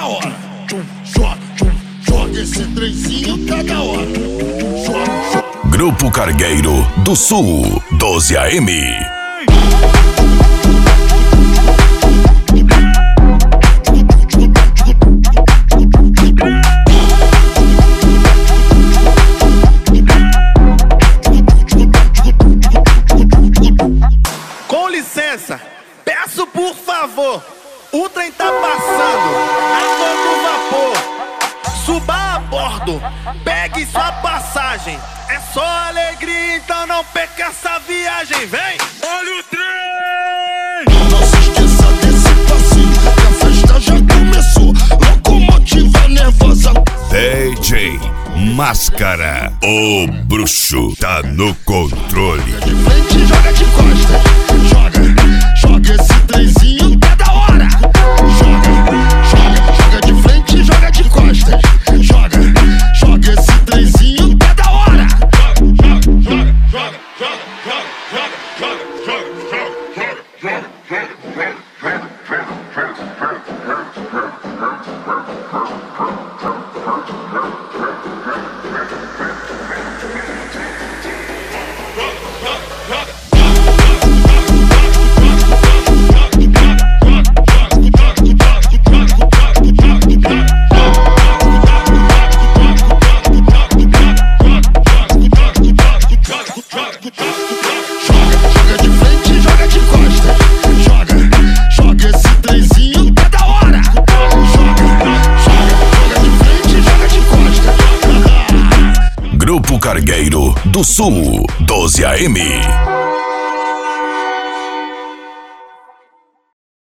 hora. Joga esse trenzinho que é da hora. Grupo Cargueiro do Sul, 12 AM. Com licença, peço por favor, o trem tá passando a todo vapor. Suba a bordo, pegue sua passagem. É só alegria, então não perca essa viagem. Vem! Olha o trem! Não se esqueça desse passinho, que a festa já começou. Locomotiva nervosa. DJ Máscara, o bruxo tá no controle. De frente, joga de costa. Joga esse trenzinho que é da hora. Joga de frente, joga de costas. Joga esse trenzinho que é da hora. Grupo Cargueiro do Sul, 12 AM.